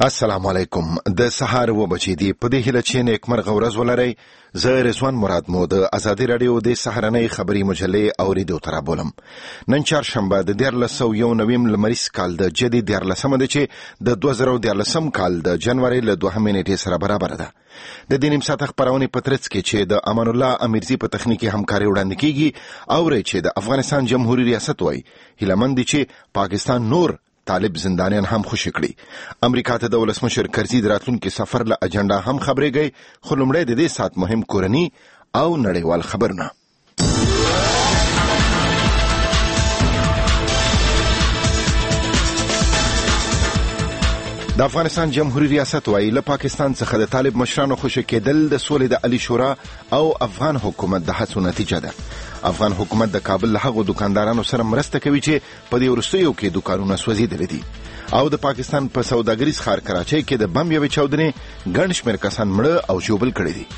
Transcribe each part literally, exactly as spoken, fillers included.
السلام علیکم. د سهار و بچی دی په دې هله چې نیکمرغه ورځ ولرئ. زه رضوان مراد مو د ازادي رادیو د سهارنۍ خبري مجلې اوریدو تر بولم. نن چهارشنبه د دیارلس سوه یو نویم لمریز کال د جدي دیارلسمه ده چې د دوه زره دیارلسم کال د جنوري له دوهمې نیټې سره برابر ده. د دې نیم ساعت خبرونه په ترڅ کې چې د امان الله امیرزي په تخنیکی همکاري وړاندې کیږي او ری چې د افغانستان جمهوریت ریاست وای هیلمند چې پاکستان نور طالب زندانیان هم خوشی کړي. امریکا ته د ولسمشر کرزي د راتلونکي سفر له اجنډا هم خبرېږي، خو لومړی د دې سات مهم کورني او نړیوال خبرونه. د افغانستان جمهوریت ریاست وایي له پاکستان څخه د طالب مشرانو خوشی کېدل د سولې د علی شورا او افغان حکومت د هڅو نتیجه ده. افغان حکومت د کابل له هغو دکاندارانو سره مرسته کوي چې په دې وروستیو کې دکانونه سوځېدلي دي او د پاکستان په سوداګریز ښار کراچۍ کې د بم یوې چاودنې ګڼ شمېر کسان مړه او ژوبل کړي دي.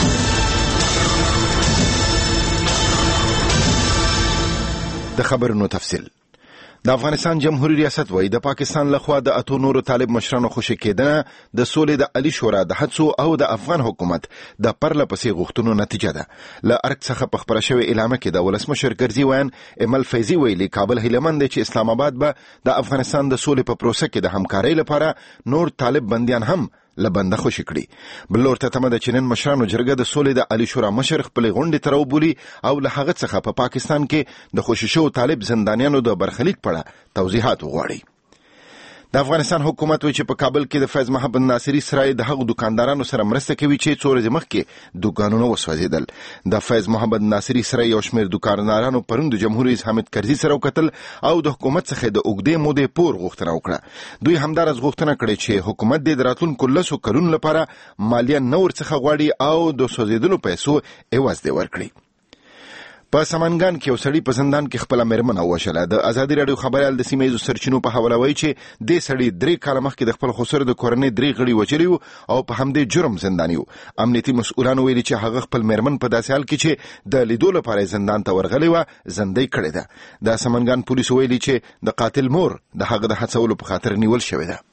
د خبرونو تفصیل. د افغانستان جمهوریت ریاست وایي د پاکستان لخوا د اتو نورو طالب مشرانو خوشی کېدنه د سولې د علی شورا د هڅو او د افغان حکومت د پرله پسې غوښتنو نتیجه ده. له ارګ څخه په خپره شوې اعلامیه کې د ولسمشر کرزي ویان ایمل فیضي ویلي کابل هیلمند چې اسلام آباد به د افغانستان د سولې په پروسه کې د همکارۍ لپاره نور طالب بندیان هم لبنده خوشی کړي. بلور ته تمه د چنن مشرانو جرګه د سولې د علی شورا مشر خپل غونډې تر وبولي او له هغه څخه په پا پاکستان کې د خوشی شو طالب زندانیانو د برخلیک په اړه توضیحات وغواړي. د افغانستان حکومت وی چې په کابل کې د فیض محمد ناصری سره د هغو دکاندارانو سره مرسته کوي چې څو ورځې مخکې دکانونه وسوځېدل. د فیض محمد ناصری سره یو شمېر دکاندارانو پرون د جمهوریت رئیس حامد کرزي سره وکتل او د حکومت څخه د اوږدې مودې پور غوښتنه وکړه. دوی همدارس غوښتنه کړې چې حکومت د راتلونکو لسو کلونو لپاره مالیه نه ورڅخه غواړي او د سوځېدلو پیسو عوض دې ورکړي. په سمنګان کې یو سړی په زندان کې خپل مېرمن ووژله. د ازادي رادیو خبريال د سیمه ییزو سرچینو په حواله وایي چې دې سړی درې کاله مخکې د خپل خسر د کورنۍ درې غړي وژلي او په همدې جرم زنداني و. امنیتي مسؤلانو ویلي چې هغه خپل مېرمن په داسې حال کې چې د لیدو لپاره زندان ته ورغلی و زندۍ کړې ده. د سمنګان پولیسو ویلي چې د قاتل مور د هغه د هڅولو په خاطر نیول شوې ده.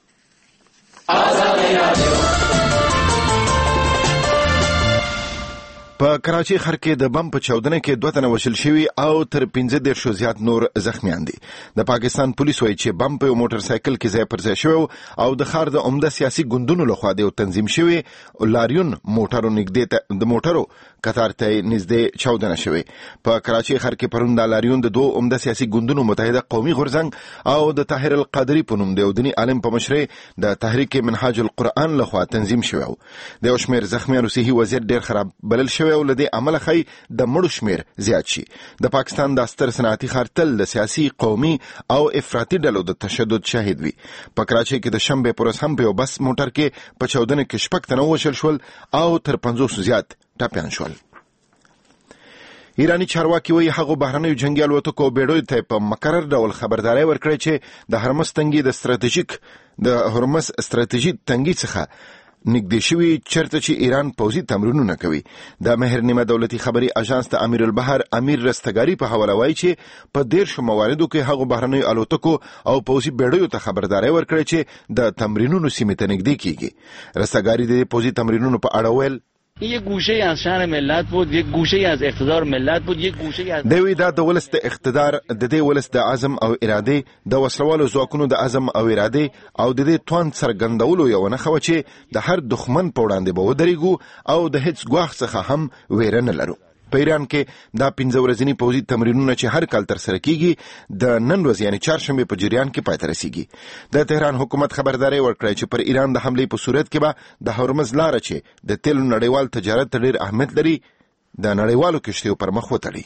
په کراچۍ ښار کې د بم په چاودنه کې دوه تنه وژل شوي او تر پنځه دېرشو زیات نور زخمیان دي. د پاکستان پولیس وایي چې بم په یو موټر سایکل کې ځای پر ځای شوی او د ښار د عمده سیاسي ګوندونو لخوا د یو تنظیم شوي لاریون موټرو نږدې د موټرو قطار ته نږدې چاودنه شوې. په کراچۍ ښار کې پرون د لاریون د دوه عمده سیاسي ګوندونو متحده قومي غورځنګ او د طاهر القادري په نوم د یو دیني عالم په مشرۍ د تحریک منهاج القرآن لخوا تنظیم شوی و. د یو شمېر زخمیانو صحي وضعیت ډېر خراب بلل شوی او له دې عمله ښایي د مړو شمېر زیات شي. د پاکستان د ستر صنعتي ښار تل د سیاسي قومي او افراطي ډلو د تشدد شاهد وي. په کراچۍ کې د شنبې پر ورځ هم په یو بس موټر کې په چاودنه کې شپږ تنه ووژل شول او تر پنځوسو زیات ټپیان شول. ایرانی چارواکي وایي هغو بهرنیو جنګي الوتکو او بیړیو ته په مکرر ډول خبرداری ورکړې چې د هرمز تنګي د ستراتیژیک د هرمز ستراتیژیک تنګي څخه نږدې شوي چرته چې ایران پوځي تمرینونه کوي. د مهر نیمه دولتي خبري اژانس د امیر البحر امیر رستګاری په حواله وایي چې په دېرشو مواردو کې هغو بهرنیو الوتکو او پوځي بیړیو ته خبرداری ورکړې چې د تمرینونو سیمې ته نږدې کیږي. رستګاری د پوځي تمرینونو په اړه ویل این یک گوشه از شهر ملت بود، یک گوشه از اقتدار ملت بود، یک گوشه از دوی دا د ولس د اقتدار د دې ولس د عزم او اراده د وسلوالو ځواکونو د عزم او اراده او د دې توان څرګندولو یو نښه وه چې د هر دښمن په وړاندې به ودرېږو او د هیڅ ګواښ څخه هم ویره نه لرو. په ایران کې دا پنځه ورځني پوځي تمرینونه چې هر کال ترسره کیږي د نن ورځ یعنی چهارشنبې په جریان کې پای ته رسیږي. د تهران حکومت خبرداری ورکړی چې پر ایران د حملې په صورت کې به د هرمز لاره چې د تیلو نړیوال تجارت ته ډېر اهمیت لري د نړیوالو کشتیو پر مخ وتړي.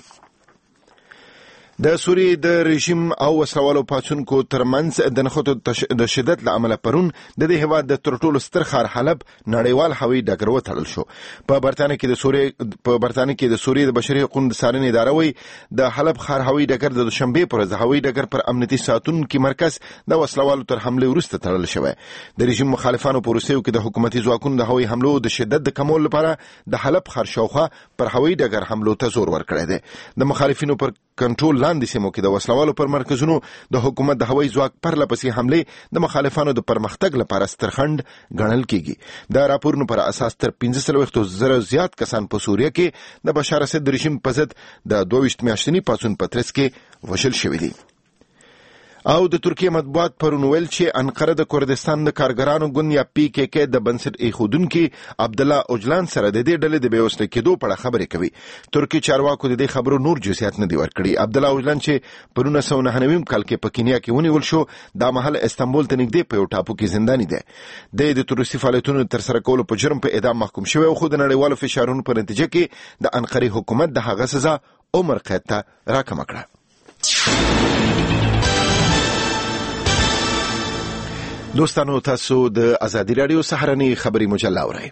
د سوریې د رژیم او وسلوالو پاڅونکو ترمنځ د نښتو د شدت له امله پرون د دې هېواد د تر ټولو ستر ښار حلب نړیوال هوایي ډګر وتړل شو. په برطانیه کې د سوریې په برطانیه کې د سوریې د بشري حقوقو د څارنې اداره وایي د حلب ښار هوایي ډګر د دوشنبې پر ورځ هوایي ډګر پر امنیتي ساتونکي مرکز د وسلوالو تر حملې وروسته تړل شوی. د رژیم مخالفانو په روسیو کې د حکومتي ځواکونو د هوایي حملو د شدت د کمولو لپاره د حلب ښار شاوخوا پر هوایي ډګر حملو ته زور ورکړی دی. د مخالفینو پر کنټرول لاندې سیمو کې د وسلوالو پر مرکزونو د حکومت د هوایي ځواک پرله پسې حملې د مخالفانو د پرمختګ لپاره سترخند ګڼل کیږي. د راپورونو پر اساس تر پنځه څلوېښت زره زیات کسان په سوریه کې د بشار اسد رژیم په ضد د دوه ویشت میاشتني پاڅون په ترڅ کې وژل شوي دي. او د ترکیه مطبوعات پرون ویل چې انقره د کردستان د کارګرانو ګوند یا پی کې کې د بنسټ ایښودونکي عبدالله اوجلان سره د دې ډلې د بېوسله کېدو په اړه خبرې کوي. ترکي چارواکو د دې خبرو نور جزئیات نه دي ورکړي. عبدالله اوجلان چې په نولس سوه نهه نوي کال کې په کینیا کې ونیول شو، دا مهال استانبول ته نږدې په یو ټاپو کې زنداني دی. د تروریستي فعالیتونو ترسره کولو په جرم په اعدام محکوم شوی او خو د نړیوالو فشارونو په نتیجه کې د انقرې حکومت د هغه سزا عمر قید ته راکمه کړه. دوستانو، تاسو د ازادي راډیو سهارنۍ خبري مجله اورئ.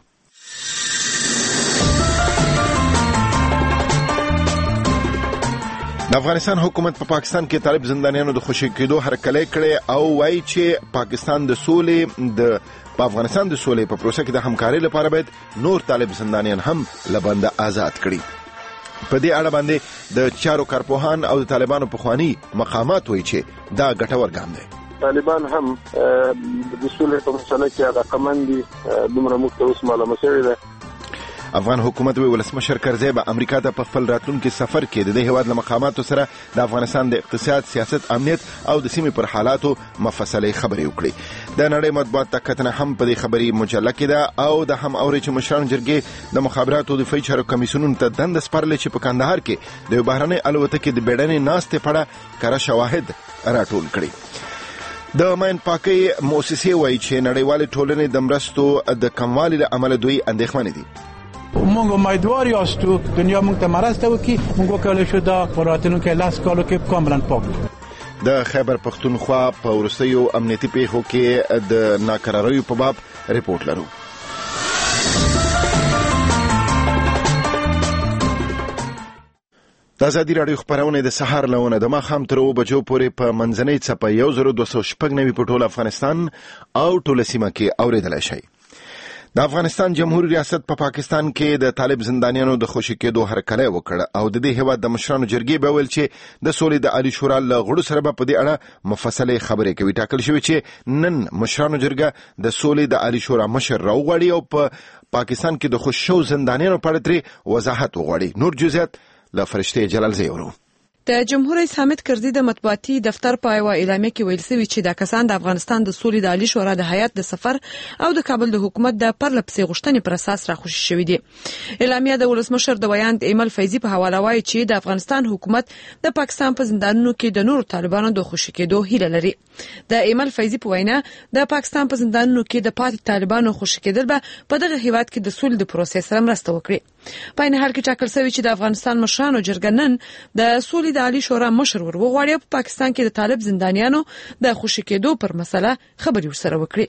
د افغانستان حکومت په پا پاکستان کې طالب زندانیانو د خوشي کېدو هرکلی کړي او وایي چې پاکستان د سولې د په افغانستان د سولې په پروسه کې د همکارۍ لپاره باید نور طالب زندانیان هم له بنده آزاد کړي. په دې اړه باندې د چارو کارپوهان او د طالبانو پخوانی مقامات وایي چې دا ګټور ګام دی. طالبان هم د سولې په مسله کې علاقمند دي، دومره موږ ته اوس معلومه شوې ده. افغان حکومت وی ولسمشر کرزی به امریکا ته په خپل راتلونکي سفر کې د دې هیواد له مقاماتو سره د افغانستان د اقتصاد، سیاست، امنیت او د سیمې پر حالاتو مفصلي خبرې وکړي. د نړۍ مطبوعات ته کتنه هم په دې خبري مجله کې ده او د هم اوري چې مشران جرګې د مخابراتو د دفاعي چارو کمیسیونونو ته دنده سپارلې چې په کندهار کې د بهرنۍ الوتکې د بیړنۍ ناستې په اړه کره شواهد راټول کړي. د ماین پاکي مؤسسې وایي چې نړیوالې ټولنې د مرستو د کموالي له امله دوی اندېښمنې دي. مونږ امیدوار یاستو دنیا مونږ ته مرسته وکړي، مونږ وکولای شو دا په راتلونکي لاس کالو کې کاملا پاک. د خیبر پختونخوا په وروستیو امنیتي پیښو کې د ناکراریو په باب ریپورت لرو. د ازادي راډیو خبرونه د سهار لونه د ماښام تر اوه بجو پورې په منځنۍ څپه یو زر دوه سوه شپږ نوي په ټول افغانستان او ټوله سیمه کې اورېدلی شئ. د افغانستان جمهوریت ریاست په پا پاکستان کې د طالب زندانیانو د خوشي کېدو هرکلی وکړ او د دې هیواد د مشرانو جرګې به ویل چې د سولې د عالی شورا له غړو سره به په دې اړه مفصلې خبرې کوي. ټاکل شوی چې نن مشرانو جرګه د سولې د عالی شورا مشر راوغواړي او په پاکستان کې د خوشي شوو زندانیانو په اړه ترې وضاحت وغواړي. نور جزئیات له فرشته جلال زیورو. د جمهور رئیس حامد کرزي د مطبوعاتي دفتر په یو اعلامیه کې ویل شوی چې دا کسان د افغانستان د سولې د عالی شورا د هیئت د سفر او د کابل د حکومت د پرلپسې غوښتنې پر اساس راخوشي شوی دي. اعلامیه د ولسمشر د ویاند ایمل فیضي په حواله وایي چې د افغانستان حکومت د پاکستان په زندانونو کې د نورو طالبانو د خوشي کېدو هیله لري. د ایمل فیضي په وینا د پاکستان په زندانونو کې د پاتې طالبانو خوشي کېدل به په دغه هیواد کې د سولې د پروسې سره مرسته وکړي. په این حال کې ټاکل شوی چې د افغانستان مشرانو جرګه نن د سولې د عالی شورا مشر ور وغواړي په پاکستان کې د طالب زندانیانو د خوشي کېدو پر مسله خبري ورسره وکړي.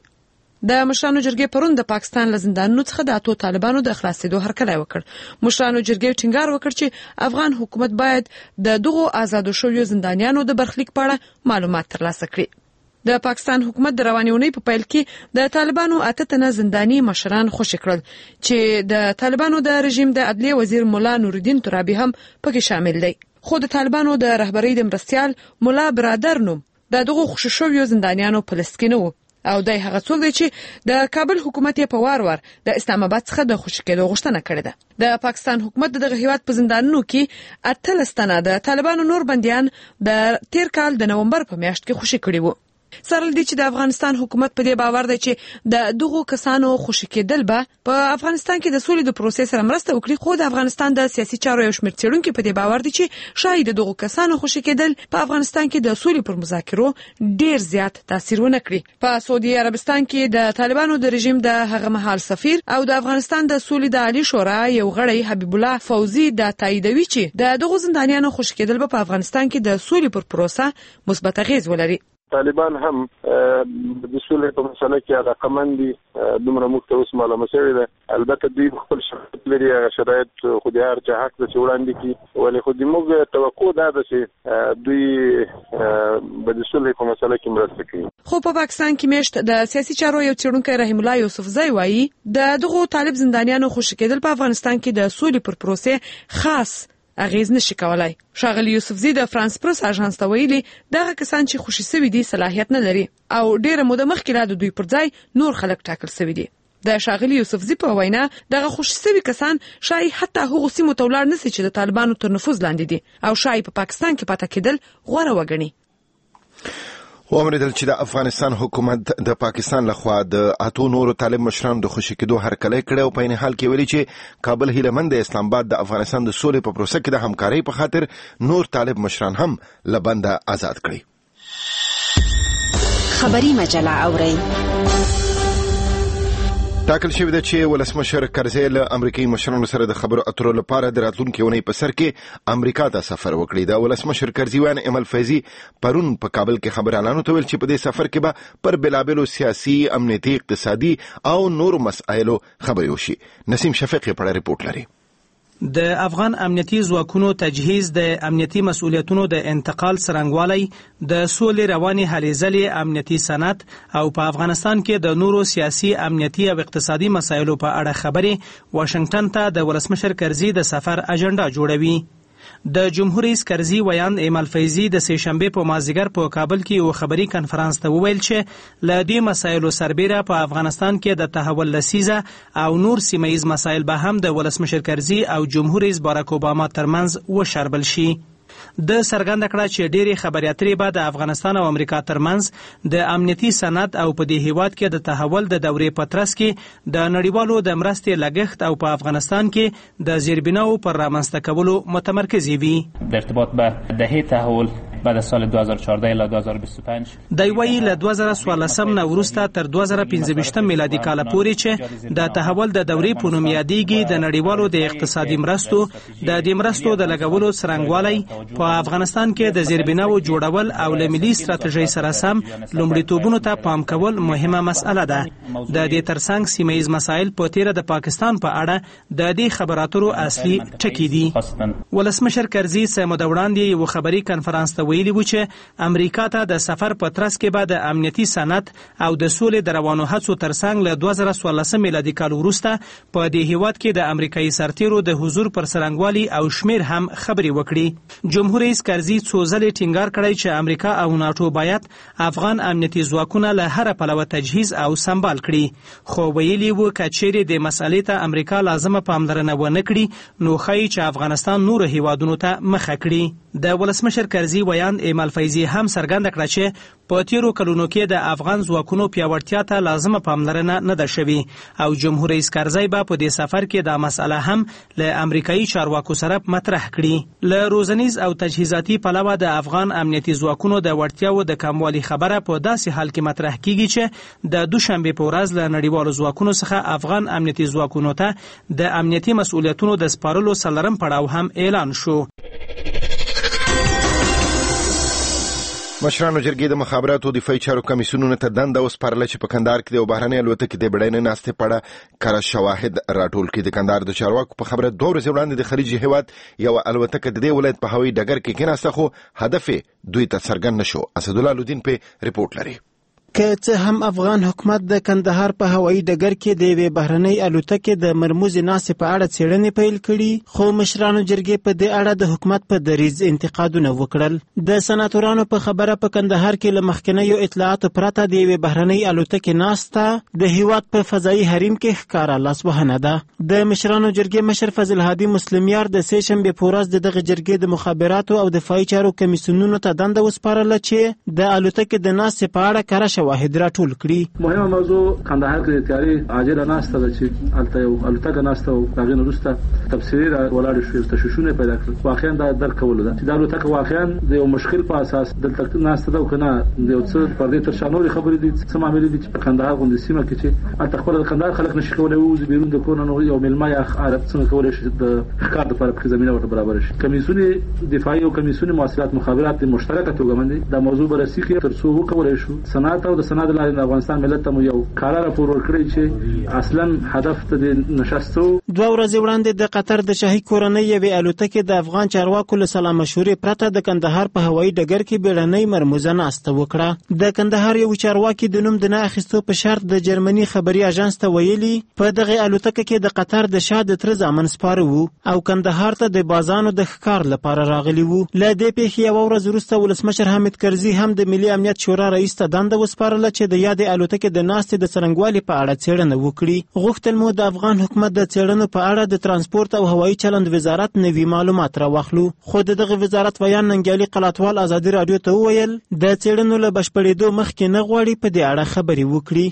د مشرانو جرګې پرون د پاکستان له زندانونو څخه د اتو طالبانو د خلاصېدو هرکلی وکړ. مشرانو جرګې ټینګار وکړ چې افغان حکومت باید د دغو آزادو شویو زندانیانو د برخلیک په اړه معلومات ترلاسه کړي. د پاکستان حکومت د روانې اونۍ په پیل کې د طالبانو اته تنه زنداني مشران خوشي کړل چې د طالبانو د رژیم د عدلیه وزیر مولا نورالدین ترابي هم پکې شامل دی. خو د طالبانو د رهبرۍ د مرستیال مولا برادر نوم د دغو خوشي شویو زندانیانو په لست کې نه و او دای هغه څوک دی چې د کابل حکومت یې په وار وار د اسلام آباد څخه د خوشي کېدو غوښتنه کړې ده. د پاکستان حکومت دغه هیواد په زندانونو کې اتلس تنه د طالبانو نور بنديان د تیر کال د نومبر په میاشت کې خوشي کړي وو. سره دې چې د افغانستان حکومت په دې باور دی چې د دغو کسانو خوشي کېدل به په افغانستان کې د سولې د پروسې سره مرسته وکړي. خو د افغانستان د سیاسي چارو یو شمېر څېړونکي په دې باور دي چې شاید دغو کسانو خوشي کېدل په افغانستان کې د سولې پر مذاکرو ډیر زیات تاثیر ونه کړي. په سعودي عربستان کې د طالبانو د رژیم د هغه مهال سفیر او د افغانستان د سولې د عالی شورا یو غړی حبیب الله فوزي د تاییدوي چې د دغو زندانیانو خوشي کېدل په افغانستان کې د سولې پر پروسه مثبت اغیز ولري. طالبان هم د سولې په مسله کې علاقمند دي، دومره موږ ته اوس معلومه شوې ده. البته دوی خپل شرایط لري، هغه شرایط خو د هر چا حق ده چې وړاندې کړي، ولې خو زموږ توقع دا ده چې دوی به د سولې په مسله کې مرسته کوي. خو په پاکستان کې میشت د سیاسي چارو یو څېړونکی رحیم الله یوسفزی وایي د دغو طالب زندانیانو خوشي کېدل په افغانستان کې د سولې پر پروسې خاص اغیز نشي کولای. ښاغلي یوسفزي د فرانس پرس اژانس ته ویلي دغه کسان چې خوشي سوي دي صلاحیت نه لري او ډیره موده مخکې لا د دوی پر ځای نور خلک ټاکل سوي دي. د ښاغلي یوسفزي په وینا دغه خوشي سوي کسان شای حتی هغه سیمو ته ولاړ نشي چې د طالبانو تر نفوذ لاندې دي او شای په پا پاکستان کې پاتې کېدل غوړه وګڼي. وامریدل چې د افغانستان حکومت د پاکستان لخوا د اتو نورو طالب مشرانو د خوشي کېدو هرکلی کړی او په این حال کې ویلي چې کابل هیله مند اسلام آباد د افغانستان د سولې په پروسه کې د همکارۍ په خاطر نور طالب مشران هم له بنده آزاد کړي. خبری مجله اورئ. ټاکل شوی دی چې ولسمشر کرزی له امریکایي مشرانو سره د خبرو اترو لپاره د راتلونکي اونۍ په سر کې امریکا ته سفر وکړي. د ولسمشر کرزی وان امل فیضي پرون په کابل کې خبريالانو ته ویل چې په دې سفر کې به پر بلابلو سیاسي، امنیتي، اقتصادي او نور مسایلو خبرې وشي. نسیم شفیق په ریپورت لري. د افغان امنیتي ځواکونو تجهیز، د امنیتي مسؤلیتونو د انتقال څرنګوالی، د سولې رواني هلې ځلې امنیتي سند او په افغانستان کې د نورو سیاسي، امنیتي او اقتصادي مسایلو په اړه خبرې واشنگټن ته د ولسمشر کرزي د سفر اجنډا جوړوي. د جمهور رئیس کرزي ویان ایمل فیضي د سه شنبه په مازیګر په کابل کې یو خبري کنفرانس ته وویل چې ل دې مسایلو سربېره په افغانستان کې د تحول لسیزه او نور سیمایي مسایل به هم د ولسمشر کرزي او جمهور رئیس باراک اوباما ترمنځ وشربل شي. د سرګند کړه چې ډېری خبري اترې به د افغانستان او امریکا ترمنځ د امنیتي سند او په دې هیواد کې د تحول د دورې په ترڅ کې د نړیوالو د مرستې لګښت او په افغانستان کې د زیربناو پر رامنځته کولو متمرکز وي. در ارتباط به دهه تحول بعد از سال دو هزار و چهارده الی دو هزار و بیست و پنج د وی له دوه زره څوارلسم نه وروسته تر دوه زره پنځه ویشتم میلادي کال پورې چې د تحول د دورې په نوم یادېږي د نړیوالو د اقتصادي مرستو د دې مرستو د لګولو څرنګوالی په افغانستان کې د زیربناو جوړول او له ملي ستراتیژۍ سره سم لومړیتوبونو ته پام کول مهمه مسأله ده. د دې ترڅنګ سیمایي مسایل په تیره د پاکستان په اړه د دې خبراتو اصلي ټکي دي. ولسمشر کرزي سمو د وړاندې یو خبري کنفرانس ته ویلي و چې امریکا ته د سفر په ترڅ کې به د امنیتي سند او د سولې د روانو هڅو ترڅنګ له دوه زره څوارلسم میلادي کال وروسته په دې هیواد کې د امریکایي سرتیرو د حضور پر څرنګوالي او شمیر هم خبرې وکړي. جمهور رئیس کرزي څو ځلې ټینګار کړی چې امریکا او ناتو باید افغان امنیتي ځواکونه له هر پلوه تجهیز او سمبال کړي، خو ویلي و که چیرې د مسالې ته امریکا لازمه پاملرنه ونه کړي نو ښایي چې افغانستان نور هیوادونو ته مخه کړي. د ولسمشر کرزي ویان ایمل فیضي هم څرګنده کړه چې په تیرو کلونو کې د افغان ځواکونو پیاوړتیا ته لازمه پاملرنه نه ده شوې او جمهور رئیس کرزي به په دې سفر کې دا مسله هم له امریکایي چارواکو سره مطرح کړي. له روزنیز او تجهیزاتي پلوه د افغان امنیتي ځواکونو د وړتیاو د کموالي خبره په داسې حال کې مطرح کیږي چې د دوشنبه په ورځ له نړیوالو ځواکونو څخه افغان امنیتي ځواکونو ته د امنیتي مسؤلیتونو د سپارلو څلورم پړاو هم اعلان شو. مشرانو جرګې د مخابراتو او دفاعي چارو کمیسیونونو ته دنده وسپارله چې په کندهار کې د بهرنۍ الوتکې د بډاینې ناستې په اړه کره شواهد راټول کړي. د کندهار د چارواکو په خبره دوه ورځې وړاندې د خلیجي هیواد یوه الوتکه د دې ولایت په هوایي ډګر کې کېناسته خو هدف دوی ته څرګند نه شو. اسدالله لودین په ریپورت لري. که څه هم افغان حکومت د کندهار په هوایي ډګر کې د یوې بهرنۍ الوتکې د مرموزې ناستې په اړه څېړنې پیل کړي، خو مشرانو جرګې په دې اړه د حکومت په دریځ انتقادونه وکړل. د سناتورانو په خبره په کندهار کې له مخکنیو اطلاعاتو پرته د یوې بهرنۍ الوتکې ناسته د هیواد په فضایي حریم کې ښکاره لاسوهنه ده. د مشرانو جرګې مشر فضل هادي مسلمیار د سه شنبې په ورځ د دغه جرګې د مخابراتو او دفاعي چارو کمیسیونونو ته دنده وسپارله چې د الوتکې د ناستې په اړه کره واحد راټول کړي. مهمه موضوع کندهار کې تیاری عاجله ناسته ده چې الته یو الوتکه ناسته او هغه وروسته تفصیلي ولاړ شو، تشویشونه پیدا کړل. واقعا دا درک کول ده چې دا الوتکه واقعا د یو مشکل په اساس دلته ناسته ده او کنه د یو څه پر دې تر شانوري خبرې دي څه معاملې دي چې په کندهار غونډه سیمه کې چې الته خپل د کندهار خلک نشي کولای وځي بیرون د کور نه یو ملما یا عرب څنګه کولای شي د ښکار لپاره په زمينه ورته برابر شي. کمیسیون دفاعي او کمیسیون مواصلات مخابرات مشترکه توګه باندې دا موضوع بررسي کوي تر څو وکولای شو صنعت او او د سند لارې د افغانستان ملت ته یو کار راپور ورکړی چې اصلا هدف ته نشستو. دوه ورځې وړاندې د قطر د شاهي کورنۍ یوې الوتکې د افغان چارواکو له سلا مشورې پرته د کندهار په هوایي ډګر کې بیړنۍ مرموزه ناسته وکړه. د کندهار یو چارواکي د نوم د نه اخیستو په شرط د جرمني خبري اژانس ته ویلي په دغه الوتکه کې د قطر د شاه د تر زامن سپاره وو او کندهار ته د بازانو د ښکار لپاره راغلي وو. له دې پیښې یوه ورځ وروسته ولسمشر حامد کرزي هم د ملي امنیت شورا رئیس ته دنده وسپارله چې د یادې الوتکې د ناستې د څرنګوالي په اړه څېړنه وکړي. غوښتل مو د افغان حکومت د څېړنو په اړه د ترانسپورت او هوایي چلند وزارت نوي معلومات راواخلو، خو د دغه وزارت ویان ننګیالي قلاتوال ازادي راډیو ته وویل د څېړنو له بشپړېدو مخکې نه غواړي په دې اړه خبرې وکړي.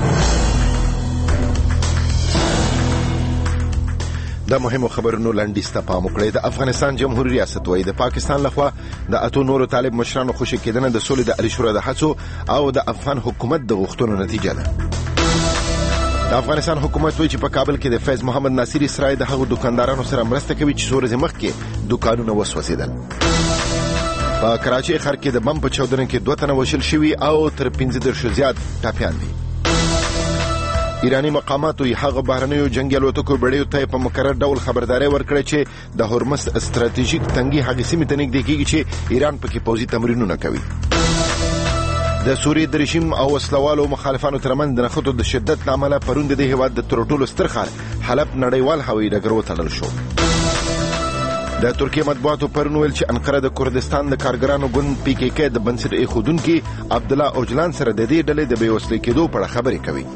د مهمو خبرونو لنډیز ته پام وکړئ. د افغانستان جمهوریت ریاست وایي د پاکستان لخوا د اتو نورو طالب مشرانو خوشي کېدنه د سولې د عالی شورا د هڅو او د افغان حکومت د غوښتنو نتیجه ده. د افغانستان حکومت وایي چې په کابل کې د فیض محمد ناصري سرای د هغو دکاندارانو سره مرسته کوي چې څو ورځې مخکې دکانونه وسوځېدل. په کراچۍ ښار کې د بم په چاودنه کې دوه تنه وژل شوي او تر پنځه دېرشو زیات ټپیان دي. ایرانی مقاماتو هغه بهرنیو جنگي الوتکو بېړیو ته په مکرر ډول خبرداري ورکړه چې د هرمز ستراتیژیک تنګي هغې سیمې ته نږدې کېږي چې ایران پکې پوځي تمرینونه کوي. د سوریې د رژیم او وسلوالو مخالفانو ترمنځ د نښتو د شدت له امله پرون د دې هېواد د تر ټولو ستر ښار حلب نړیوال هوایي ډګر وتړل شو. د ترکیې مطبوعاتو پرون ویل چې انقره د کردستان د کارګرانو ګوند پی کې کې د بنسټ ایښودونکي عبدالله اوجلان سره د دې ډلې د بېوسلې کېدو په اړه خبرې کوي.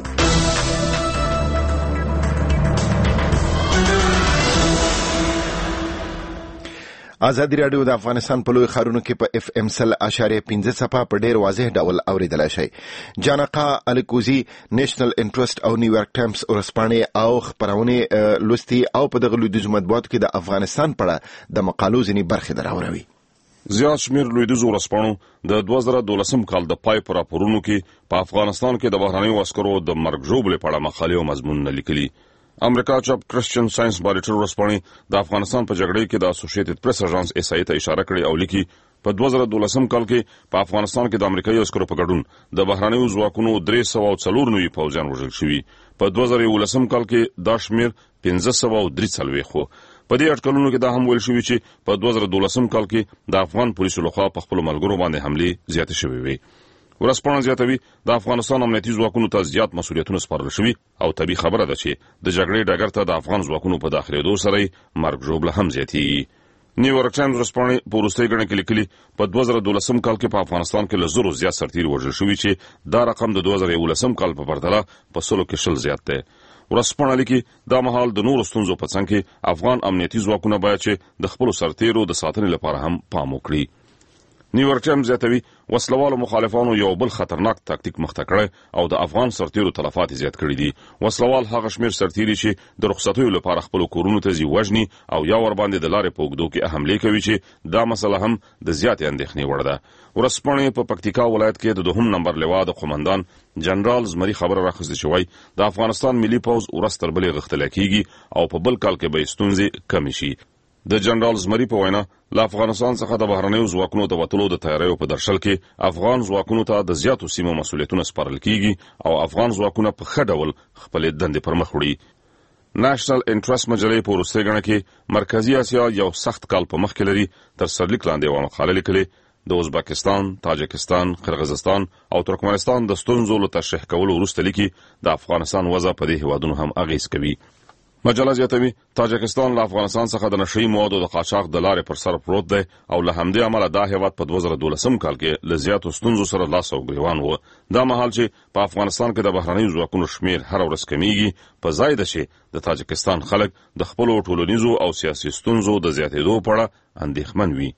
ازادي راډیو د افغانستان په لوی ښارونو کې په اف ام سل اشاریه پنځه څپه په ډېر واضح ډول اوریدلای شئ. جانقا الکوزي نیشنل انټرست او نیویارک ټایمز ورځپاڼې او خپرونې لوستي او په دغه لویدیځو مطبوعاتو کې د افغانستان په اړه د مقالو ځینې برخې دراوروي. زیات شمیر لویدیځو ورځپاڼو د دوه زره دولسم کال د پای په راپورونو کې په افغانستان کې د بهرنیو عسکرو د مرګ ژوبلې په اړه مقالې او مضمونونه لیکلي. امریکا چاپ کرسچن ساينس مانیټر ورځپاڼې د افغانستان په جګړه کې د اسوسییټډ پریس اژانس ایس آی ته اشاره کړې او لیکي په دوه زره دولسم کال کې په افغانستان کې د امریکایي عسکرو په ګډون د بهرنیو ځواکونو درې سوه او څلور نوي پوځیان وژل شوي. په دوه زره یولسم کال کې دا شمېر پنځه سوه او درې څلوېښت و. په دې اټکلونو کې دا هم ویل شوي چې په دوه زره دولسم کال کې د افغان پولیسو لخوا په خپلو ملګرو باندې حملې زیاتې شوې وې. ورځپاڼه زیاتوي د افغانستان امنیتي ځواکونو ته زیات مسؤلیتونه سپارل شوي او طبیعي خبره ده چې د جګړې ډګر ته د افغان ځواکونو په داخلېدو سره مرګ ژوبله هم زیاتېږي. نیویارک ټایمز ورځپاڼې په وروستۍ ګڼه کې لیکلي په دوه زره دولسم کال کې په افغانستان کې له زرو زیات سرتیري وژل شوي چې دا رقم د دوه زره یولسم کال په پرتله په سلو کې شل زیات دی. ورځپاڼه لیکي دا مهال د نورو ستونزو په څنګ کې افغان امنیتي ځواکونه باید چې د خپلو سرتیرو د ساتنې لپاره هم پام وکړي. نیویارک ټایمز زیاتوي وسلوالو مخالفانو یو بل خطرناک تاکتیک مخته کړی او د افغان سرتیرو تلفات زیات کړي دي. وسلوال هغه شمیر سرتیري چې د رخصتیو لپاره خپل کورونو ته ځي وژني او یا ور باندې د لارې په اوږدو کې حملې کوي چې دا مسله هم د زیاتې اندېښنې وړ ده. ورځپاڼې په پکتیکا ولایت کې د دوهم نمبر لوا د قومندان جنرال زمري خبره راخسته شوی د افغانستان ملي پوځ ورځ تر بلې غښتلی کیږي او په بل کال کې به ستونزې کمې شي. د جنرال زمري په وینا له افغانستان څخه د بهرنیو ځواکونو د وتلو د تیاریو په درشل کې افغان ځواکونو ته د زیاتو سیمو مسؤلیتونه سپارل کیږي او افغان ځواکونه په ښه ډول خپلې دندې پر مخ وړي. نېشنل انټرست مجلې په وروستۍ ګڼه کې مرکزي اسیا یو سخت کال په مخ کې لري تر سرلیک لاندې یوه مقاله لیکلې د ازبکستان، تاجکستان، قرغیزستان او ترکمنستان د ستونزو له تشریح کولو وروسته لیکي د افغانستان وضع په دې هیوادونو هم اغیز کوي. مجله زیاتوي تاجکستان له افغانستان څخه د نشهیي موادو د قاچاق د لارې پر سر پروت دی او له همدې امله دا هیواد په دوه زره دولسم کال کې له زیاتو ستونزو سره لاس او ګریوان و. دا مهال چې په افغانستان کې د بهرنیو ځواکونو شمیر هر ورځ کمیږي په ځای ده چې د تاجکستان خلک د خپلو ټولنیزو او سیاسي ستونزو د زیاتېدو په اړه اندېښمن وي.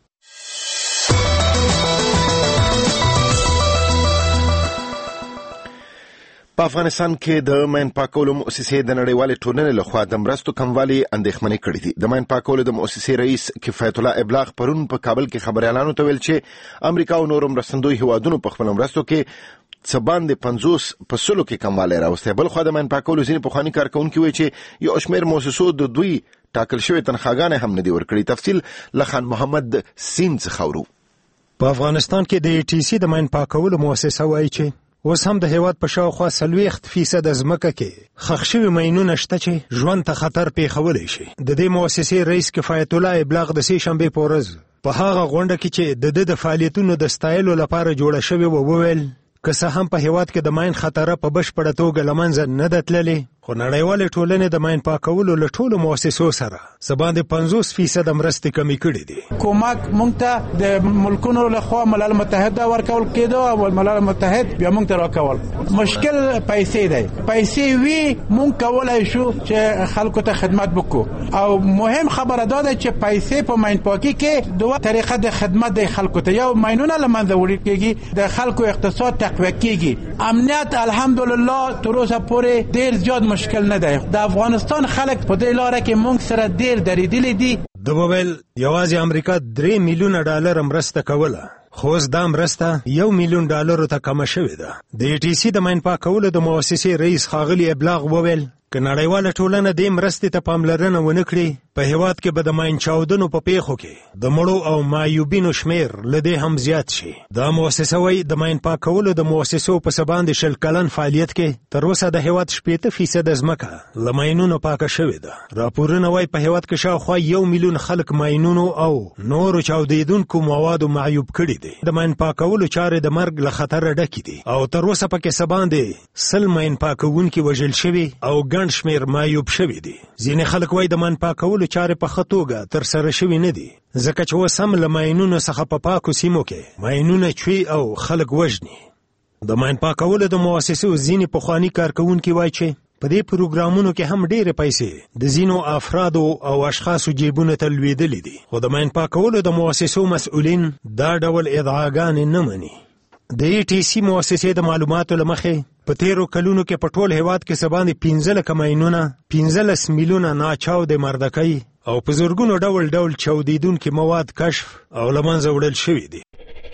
په افغانستان کې د ماین پاکولو مؤسسې د نړیوالې ټولنې لخوا د مرستو کموالي اندېښمنې کړې دي. د ماین پاکولو د مؤسسې رئیس کفایت الله ابلاغ پرون په کابل کې خبريالانو ته ویل چې امریکا او نورو مرستندوی هیوادونو په خپل مرستو کې څه باندې پنځوس په سلو کې کموالی راوستی. بل خوا د ماین پاکولو ځینې پخواني کارکوونکي وایي چې یو شمېر مؤسسو د دوی ټاکل شوې تنخواګانې هم نه دي ورکړي. تفصیل له خان محمد سین څخه اورو. په افغانستان کې د ای ټي سي د ماین پاکولو مؤسسه وایي چې اوس هم د هیواد په شاوخوا څلوېښت فیصد ځمکه کې ښخ شوي ماینونه شته چې ژوند ته خطر پیښولی شي. د دې مؤسسې رئیس کفایت الله ابلاغ د سې شنبې په ورځ په هغه غونډه کې چې د ده د فعالیتونو د ستایلو لپاره جوړه شوې وه وویل که څه هم په هیواد کې د ماین خطره په بشپړه توګه له منځه نه ده تللې، خو نړیوالې ټولنې د ماین پاکولو له ټولو مؤسسو سره څه باندې پنځوس فیصد مرستې کمې کړې دي. کمک موږ ته د ملکونو لخوا ملل متحد ورکول کېدو او ملل متحد بیا موږ ته راکول. مشکل پیسې دی. پیسې وی موږ کولای شو چې خلکو ته خدمت وکړو، او مهم خبره دا ده چې پیسې په ماین پاکي کې دوه طریقه د خدمت د خلکو ته، یو ماینونه له منځه وړل کېږي، د خلکو اقتصاد تقویه کېږي. امنیت الحمدلله تر اوسه پورې ډېر زیات مشکل نه دی. د افغانستان خلک په دې لاره کې موږ سره ډېر درېدلي دي. د وویل یوازې امریکا درې میلیونه ډالر مرسته کوله، خو اوس دا مرسته یو میلیون ډالرو ته کمه شوې ده. د ای ټي سي د ماین پاکولو د مؤسسې رئیس ښاغلي ابلاغ وویل که نړیواله ټولنه دې مرستې ته پاملرنه ونه کړي، په هیواد کې به د ماین چاودنو په پیښو کې د مړو او معیوبینو شمیر له دې هم زیات شي. دا مؤسسه وایي د ماین پاکولو د مؤسسو په څه باندې شل کلن فعالیت کې تر اوسه د هیواد شپېته فیصده ځمکه له ماینونو پاکه شوې ده. راپورونه وایي په هیواد کې شاوخوا یو میلیون خلک ماینونو او نورو چاودېدونکو موادو معیوب کړي دي. د ماین پاکولو چارې د مرګ له خطره ډکې دي او تر اوسه پکې څه باندې سل ماین پاکونکي وژل شوي او ګڼ شمیر معیوب شوي دي. ځینې خلک وایي د ماین پاکولو چارې په ښه توګه ترسره شوي نه دي، ځکه چې اوس هم له ماینونو څخه په پاکو سیمو کې ماینونه چوي او خلک وژني. د ماین پاکولو د مؤسسو ځینې پخواني کارکوونکي وایي چې په دې پروګرامونو کې هم ډېرې پیسې د ځینو افرادو او اشخاصو جیبونو ته لوېدلې دي، خو د ماین پاکولو د مؤسسو مسؤلین دا ډول ادعاګانې نه مني. د ای ټي سي مؤسسې د معلوماتو له مخې په تیرو کلونو کې په ټول هیواد کې څه باندې پنځه لکه ماینونه، پنځلس میلیونه ناچاودې مردکۍ او په زرګونو ډول ډول چاودېدونکي مواد کشف او له منځه وړل شوي دي.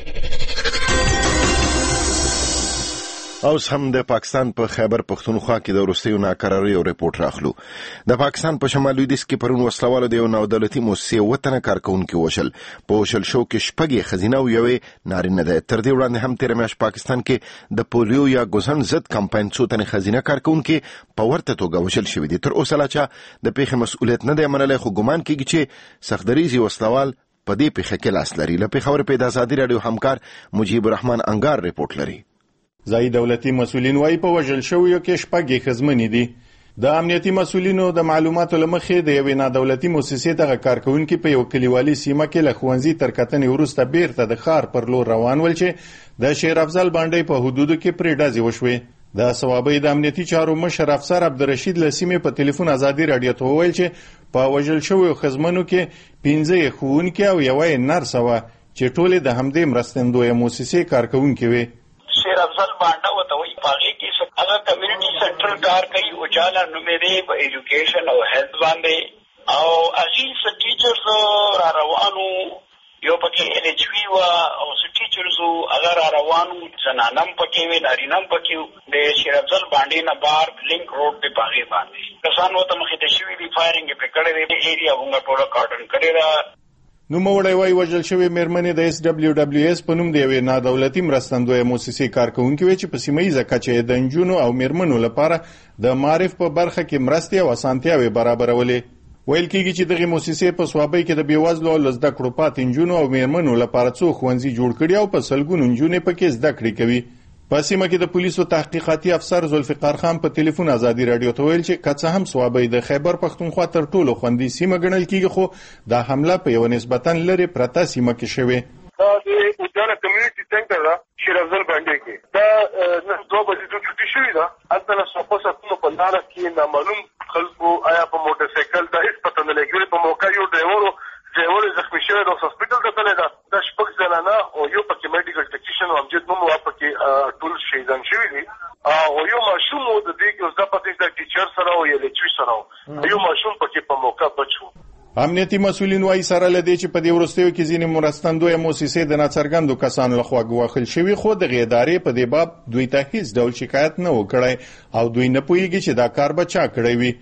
اوس هم د پاکستان په خیبر پختونخوا کې د وروستیو ناکراریو رپورټ راخلو. د پاکستان په شمال لویدیځ کې پرون وسلوالو د یو نودولتي مؤسسې اووه تنه کارکوونکي وشل. په وشل شو کې شپږ یې ښځینه او یوې نارینه ده. تر دې وړاندې هم تېره میاشت پاکستان کې د پولیو یا ګوزن ضد کمپاین څو تنې ښځینه کارکوونکي په ورته توګه وشل شوي دي. تر اوسه لا چا د پیښې مسؤلیت نه دی منلی، خو ګمان کېږي چې سختدریځي وسلوال په دې پیښه کې لاس لري. له پېښور پې د ازادي راډیو همکار مجیب الرحمن انګار رپورټ لري. ځایي دولتي مسؤلین وايي په وژل شویو کې شپږ یې ښځمنې دي. د امنیتي مسؤلینو د معلوماتو له مخې د یوې نادولتي مؤسسې دغه کارکوونکي په یو کلیوالي سیمه کې له ښوونځي تر کتنې وروسته بیرته د ښار پر لور روان ول چې د شیر افضل بانډۍ په حدودو کې پرې ډزې وشوې. د صوابۍ د امنیتي چارو مشر افسر عبدالرشید له سیمې په ټلیفون ازادي راډیو ته وویل چې په وژل شویو ښځمنو کې پنځه یې ښوونکي او یوه یې نرسه وه چې ټولې د همدې مرستندویه مؤسسې کارکوونکي وې. شیر افضل بانډه وته وایي په هغې کې هغه کمیونټي سنټر کار کوي، اجالا نومې دی په ایجوکیشن او هیلث باندې، او هغې څه ټیچرز را روانو، یو پکې ایل ایچ وي وه او څه ټیچرز هغه را روانو، زنانه هم پکې وې نارینه هم پکې وو. د شیر افضل بانډې نه بار لینک روډ دی په هغې باندې کسان ورته مخې ته شوي دي، فایرنګ یې پرې کړی دی، ایریا موږ ټوله کارډن کړې ده. نوموړی وايي وژل شوې مېرمنې د ایس ډبلیو ډبلیو ایس په نوم د یوې نادولتي مرستندویه مؤسسې کارکوونکي وې چې په سیمه ییزه کچه د نجونو او مېرمنو لپاره د معارف په برخه کې مرستې او اسانتیاوې برابرولې. ویل کېږي چې دغې مؤسسې په صوابۍ کې د بېوزلو او له زده کړو پاتې نجونو او مېرمنو لپاره څو ښوونځي جوړ کړي او په سلګونو نجونې پکې زده کړې کوي. په سیمه کې د پولیسو تحقیقاتي افسر ذوالفقار خان په ټلیفون ازادي راډیو ته ویل چې که څه هم صوابۍ د خیبر پښتونخوا تر ټولو خوندي سیمه ګڼل کېږي، خو دا حمله په یوه نسبتا لرې پرته سیمه کې شوې. دا د اجالا کمیونټي سنټر ده شیر افضل بانډې کې. دا نن دوه بجې ته چوټي شوې ده. هلته له څو ساعتونو په لاره کې نامعلوم خلکو آیا په موټر سایکل دا هېڅ پته نه لګېدلې. په موقع یو ډرایور ډرایور یې زخمي شوی ده او هاسپټل ته تللی ده. دا شپږ زنانه او یو پکې میډیکل ټیکنیشن او امجد نوم وه پکې ټول شهیدان شوي دي. او یو ماشوم و د دې کې اوس دا پته د ټیچر سره او ایل ایچ وي سره و، یو ماشوم پکې په موقع بچ و. امنیتي مسؤلین وايي سره له دې چې په دې وروستیو کې ځینې مرستندویه مؤسسې د ناڅرګندو کسانو لخوا ګواښل شوي، خو دغې ادارې په دې باب دوی ته هیڅ ډول شکایت نه و کړی او دوی نه پوهېږي چې دا کار به چا کړی وي.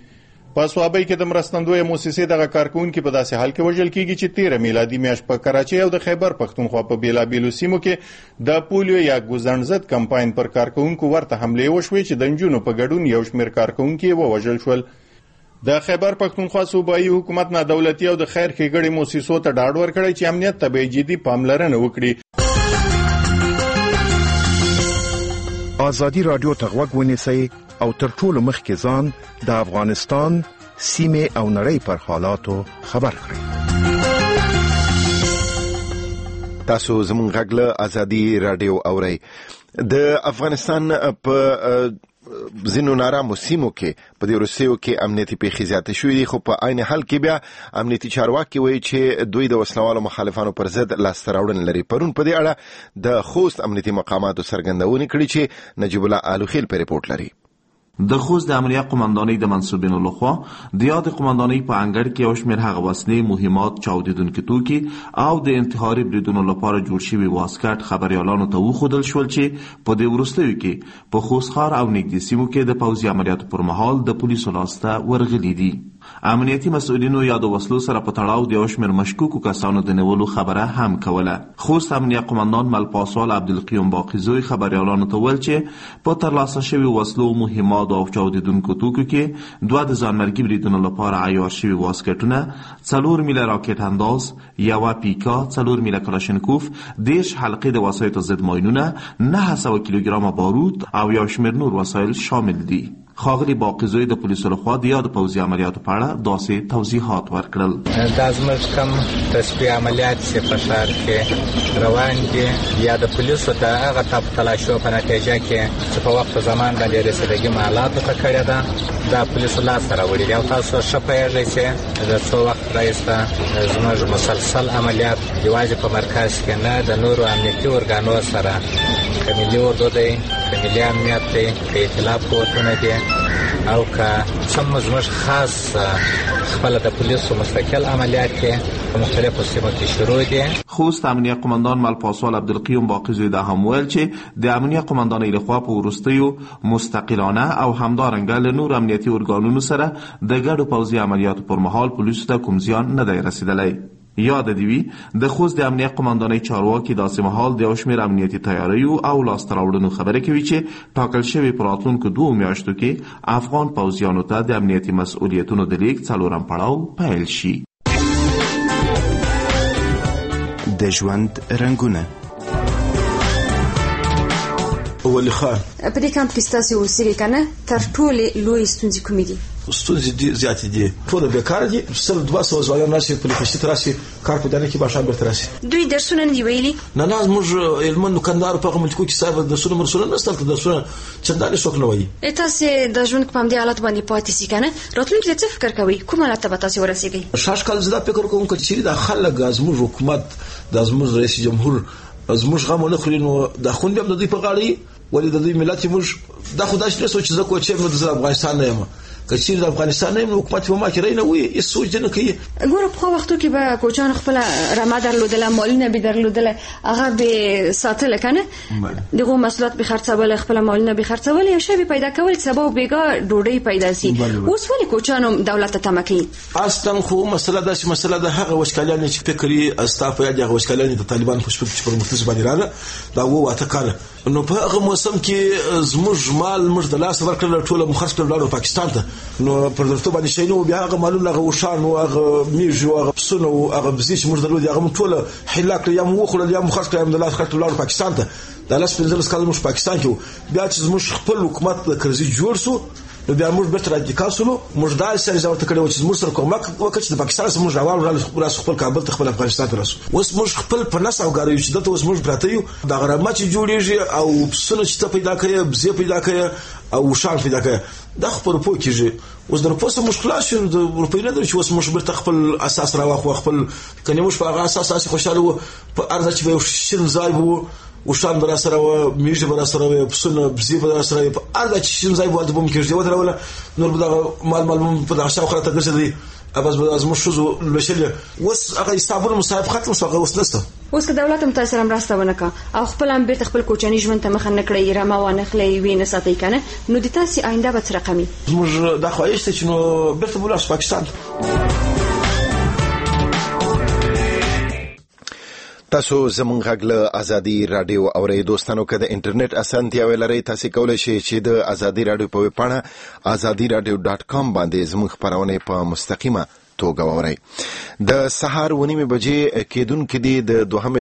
په سوابۍ کې د مرستندوی موسسې دغه کارکونکي په داسې حال کې وژل کیږي چې تیره میلادي میاشت په کراچۍ او د خیبر پښتونخوا په بیلابیلو سیمو کې د پولیو یا ګوزنډ کمپاین پر کارکونکو ورته حمله وشوې چې د نجونو په ګډون یو شمېر کارکونکي ووژل شول. د خیبر پښتونخوا صوبایي حکومت نه دولتي او د خیر ښېګړې موسسو ته ډاډ ورکړی چې امنیت ته به جدي پاملرنه وکړي. آزادي رادیو ته غوږ ونیسئ او تر ټولو مخکې ځان د افغانستان سیمې او نړۍ پر حالاتو خبر کړئ. تاسو زموږ غږ له آزادي رادیو اورئ. د افغانستان په ځینو نارامو سیمو کې په دې وروستیو کې امنیتي پیښې زیاتې شوې دي، خو په عین حال کې بیا امنیتي چارواکي وایي چې دوی د وسلوالو مخالفانو پر ضد لاسته راوړنې لري. پرون په دې اړه د خوست امنیتي مقاماتو څرګندونې کړې چې نجیب الله الوخیل په ریپورت لري. د خوست د امنیه قماندانۍ د منصوبینو لخوا د یاد قماندانۍ په انګړ کې یو شمېر هغه وسلې، مهمات، چاودیدونکي توکي او د انتحاري بریدونو لپاره جوړ شوي واسکټ خبريالانو ته وښودل شول چې په دې وروستیو کې په خوست ښار او نږدې سیمو کې د پوځي عملیاتو پر مهال د پولیسو لاسته ورغلي دي. امنیتي مسؤلینو یا د وسلو سره په تړاو د یو شمېر مشکوکو کسانو د نیولو خبره هم کوله. خوست امنیه قماندان ملپاسوال عبدالقیوم باقیزوی خبريالانو ته ویل چې په ترلاسه شوي وسلو، مهمات او چاودیدونکو توکو کې دوه د ځانمرګي بریدونو لپاره عیار شوي واسکټونه، څلور میله راکټ انداز، یوه پیکا، څلور میله کلاشینکوف، دېرش حلقې د وسایطو ضد ماینونه، نهه سوه کیلوګرامه بارود او یو شمېر نور وسایل شامل دي. خاغلی باقیزوی د پولیسو لخوا د یاد پوځي عملیاتو په اړه داسې توضیحات ورکړل. دا زموږ کوم تشبیه عملیات چې په ښار کې روان دي یا د پولیسو د هغه تپ تلاشیو په نتیجه کې چې په وخت زمان باندې رسیدګي معلوماتو ته کړې ده، دا پولیسو لاسته راوړي دي. او تاسو ښه پوهېږئ چې د څو وخت راهیسته زموږ مسلسل عملیات یوازې په مرکز کې نه، د نورو امنیتي ارګانو سره، که ملي اردو دی، که ملي امنیت دی، که اطلاف قوتونه دي او که څومره زموږ خاص خپل د پولیسو مستقل عملیات کې په مختلفو سیمو کې شروع دي. خوست امنیه قماندان ملپاسوال عبدالقیوم باقیزوی دا هم ویل چې د امنیه قماندانۍ لخوا په وروستیو مستقلانه او همدارنګه له نور امنیتي ارګانونو سره د ګډو پوځي عملیاتو پر مهال پولیسو ته کوم زیان نه دی رسیدلی. یاد دی د خوست د امنیه قماندانۍ چارواکي داسې مهال د یو شمېر امنیتي تیاریو او لاسته راوړنو خبرې کوي چې ټاکل شوي په راتلونکو دوو میاشتو کې افغان پوځیانو ته د امنیتي مسؤلیتونو د لیږد څلورم پړاو پیل شي. د ژوند رنګونه. ولی خان په دې کمپ کې ستاسو اوسېږي کنه تر ټولې لوی ستونزې کومې دي؟ ستونزې دي زیاتې دي، ټول بیکار دي، سل دوه سوه ځوانان راشي په لیکشت راشي کار په دانه کې باشا بیرته راشي. دوی درسونه نه دی ویلي؟ نه نه موږ علمن کندهار په کوم کې صاحب درسونه مرسونه نه ستل درسونه چندانې څوک نه وایي. تاسو د ژوند په دې حالت باندې پاتې سي کنه راتلونکي څه فکر کوي؟ کومه حالت به تاسو ورسېږئ؟ شاش کال زدا فکر کوم چې د خلک ازموږ حکومت د ازموږ رئیس جمهور ازموږ غو نه خوري نو د خوند هم د دې په غاړه ولې د دې ملت موږ د خدای شته سوچ زکو چې د افغانستان نه یم کچیر د افغانستان نه حکومت په ما کې رینه وي هیڅ سوچ نه کوي. ګوره په وختو کې به کوچان خپل رمه درلودل، مالونه به درلودل، هغه به ساتل کنه دغه مسؤلیت به خرڅول، خپل مالونه به خرڅول، یا شی به پیدا کول سبب بیګا ډوډۍ پیدا سي. اوس ولې کوچانو دولت ته تمکی؟ اصلا خو مسله دا چې مسله د هغه وشکالان چې فکري استاف یا د وشکالان د طالبان په شپږ پر مختلف باندې راغله دا وو واته کاله نو په هغه موسم کې زموږ مال موږ د لاس ورکړل ټول مخرج کړل پاکستان ته نو پر درته باندې شي نو بیا هغه مالونه هغه وشان او هغه میجو هغه پسونه او هغه بزیش موږ درلود هغه ټول حلاک یا مو خو یا مخرج کړم د لاس کړل پاکستان ته د لاس په ځل کال موږ پاکستان کې بیا چې موږ خپل حکومت د کرزي جوړ سو نو بیا موږ به تر دې کاسلو موږ دال سره ځاو ته کړو چې موږ سره کومک وکړي د پاکستان سره موږ راوړل راس خپل کابل ته خپل افغانستان ته راسو اوس موږ خپل په نس او غاړو چې دته اوس موږ پراته یو د غرامه چې جوړیږي او سونه چې پیدا کړي بزی پیدا کړي او شان پیدا کړي د خپل په کېږي اوس د پوسټ مشکلات شو د اروپای نه چې اوس موږ به خپل اساس راوخو خپل کني موږ په هغه اساس اساس خوشاله وو په ارزه چې یو شین ځای وو وشان برا سره و میجه برا سره و پسونه بزی برا سره په اردا چې شین ځای وو د بم کې ژوند راول نور به مال مال په دغه شاو خاطر ګرځي بس زموږ ښځو لوشلې اوس هغه استعمال مصاحب ختم شو هغه اوس نشته. اوس که دولت هم تاسو سره مرسته ونه کړه او خپل هم بیرته خپل کوچنی ژوند ته مخه نه کړی رما وانه خلې وینې ساتي کنه نو د تاسو آینده به څه رقمي زموږ د خواهش ته چې نو بیرته بولاس پاکستان. تاسو زمونږ غږ له ازادي رادیو اورئ. دوستانو که د انټرنیټ اسانتیاوې لرئ تاسو کولی شئ چې د ازادي رادیو په ویب پاڼه ازادي رادیو ډاټ کام باندې زموږ خپرونې په مستقیمه توګه واورئ. د سهار ونیمې بجې کېدونکې دي د دوهم